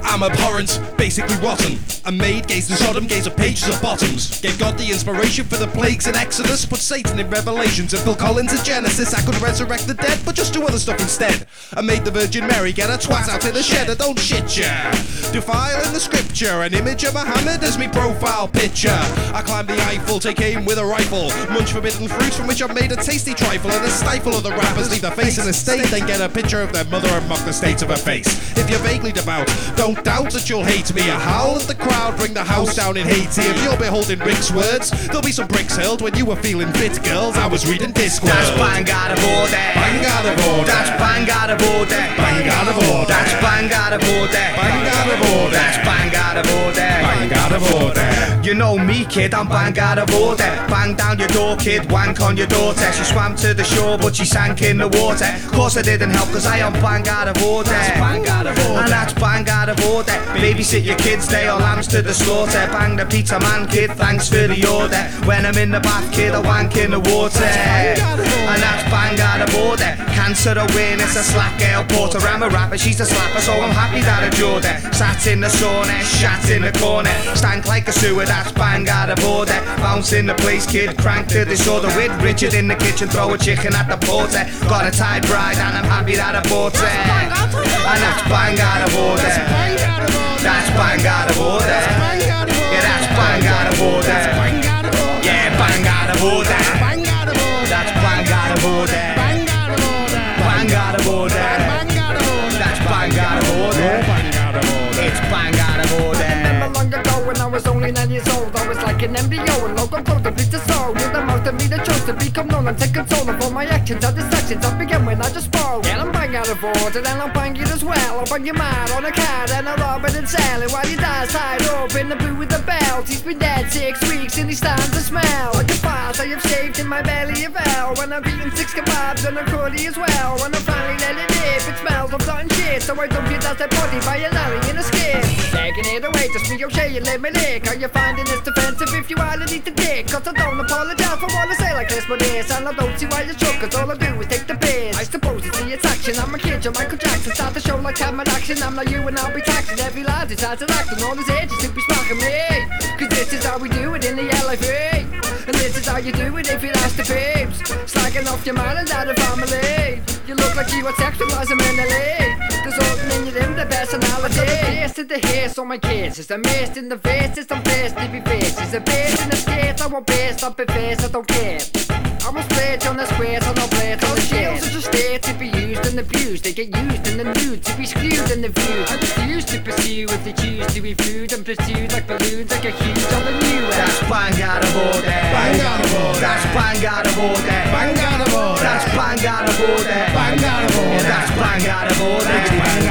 I'm abhorrent, basically rotten. A maid gazed in Sodom, gazed at pages of bottoms. Gave God the inspiration for the plagues in Exodus. Put Satan in Revelations and Phil Collins in Genesis. I could resurrect the dead, but just do other stuff instead. I made the Virgin Mary get a twat out in the shed. I don't shit ya. Defile in the scripture, an image of Muhammad as me profile picture. I climb the Eiffel, take aim with a rifle. Munch forbidden fruits from which I've made a tasty trifle. And a stifle of the rappers, leave their face in a state. Then get a picture of their mother and mock the state of her face. If you're vaguely devout, don't doubt that you'll hate me. A howl at the crowd, bring the house down in Haiti. If you're beholding Rick's words, there'll be some bricks hurled. When you were feeling fit, girls, I was reading Discworld. That's bang out of order. Bang out of order. That's bang out of order. Bang out of order. That's bang out of order. Bang out of order. That's bang out of order. Bang out of order. You know me, kid, I'm bang out of order. Bang down your door, kid, wank on your daughter. She swam to the shore, but she sank in the water. Course I didn't help, cause I am bang out of order. Bang out of order. And that's bang out of order. Babysit your kids, they are lambs to the slaughter. Bang the pizza man, kid, thanks for the order. When I'm in the bath, kid, I wank in the water. And that's bang out of order. Cancer awareness, a slack girl porter. I'm a rapper, she's a slapper, so I'm happy that I adored her. Sat in the sauna, shat in the corner. Stank like a sewer, that's bang out of order. Bounce in the place, kid, crank to disorder. With Richard in the kitchen, throw a chicken at the porter. Got a tied bride and I'm happy that I bought her. And that's bang out of order. That's bang out of order. Yeah, that's bang out of order. Yeah, bang out of order. That's bang out of order. Bang out of order. That's bang out of order. It's bang out of order. Long ago when I was only 9 years old, I was like an embryo, and local code to beat the soul. With the mouth of me that chose to become known and take control of all my actions and distractions. I began when I just spoke. And I'm bang out of order, and I'll bang it as well. I'll bang your mind on a card, and I'll rob it and sell it while you die tied up in the blue with the belt. He's been dead 6 weeks and he stands to smell like a fart I have saved in my belly of hell. When I've eaten 6 kebabs and a curry as well. When I finally let it dip, it smells of rotten shit. So I dump it out their body by a lolly in a skin. Taking it away, just me okay, you let me lick. Are you finding this defensive if you wanna eat the dick? Cause I don't apologize for what I say like this, but this. And I don't see why you're shook, cause all I do is take the piss. I suppose it's the attraction, I'm a kid, you're Michael Jackson. Start the show like camera action, I'm like you and I'll be taxing. Every line decides to act on all his edges to be sparking me. Cause this is how we do it in the LIV. And this is how you do it if you ask the babes. Slagging off your man and that of family. You look like you are sexualizing mentally. There's something in your the personality. It's to the hair, so my kids. It's a mist in the face, it's some face, sleepy face. It's a base in the skates, I won't base up in face, I don't care. I will split on the squares, I don't play it on the skills are just there to be used and abused. They get used in the nude to be screwed in the view. I refuse to pursue if they choose to be food and pursued like balloons like a huge on the new. That's bang out of order. Bang out of order. That's bang out of order. Bang out of order. That's bang out of order. Bang out of order. That's bang out of order.